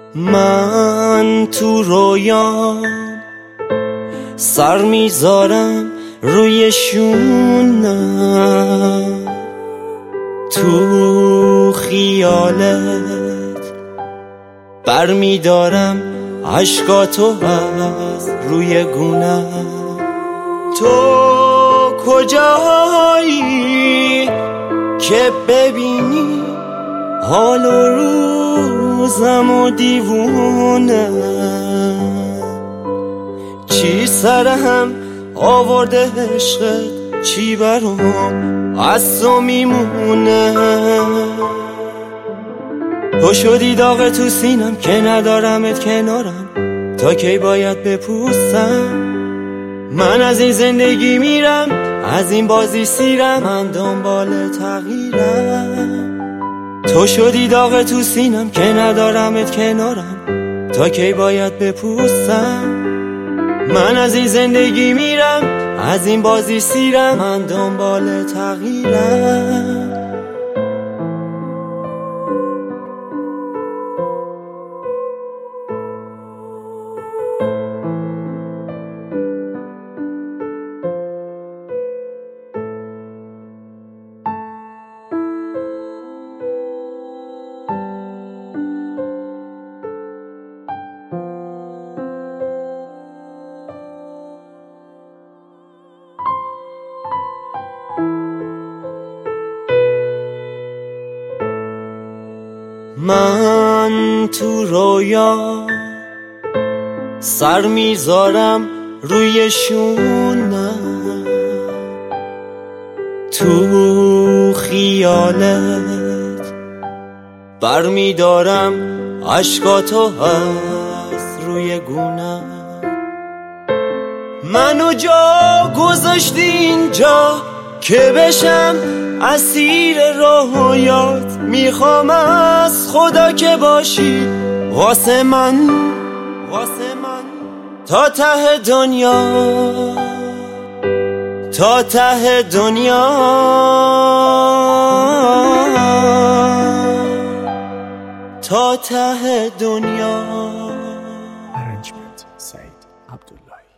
من تو رویام سر میذارم روی شونم، تو خیالت بر میدارم عشقاتو از روی گونم. تو کجایی که ببینی حال و روزم و دیوونه، چی سرهم آورده عشقت، چی برام از تو میمونه. تو شدی داغ تو سینم که ندارمت کنارم، تا کی باید بپوسم؟ من از این زندگی میرم، از این بازی سیرم، من دنبال تغییرم. تو شدی داغ تو سینم که ندارمت کنارم، تا کی باید بپوسم؟ من از این زندگی میرم، از این بازی سیرم، من دنبال تغییرم. من تو رویا سر میذارم روی شونم، تو خیالت بر میدارم عشقاتو از روی گونم. منو جا گذاشتی اینجا که بشم اسیر رویات، میخوام از خدا که باشی واسه من تا ته دنیا، تا ته دنیا، تا ته دنیا. Arrangement Said Abdullahi.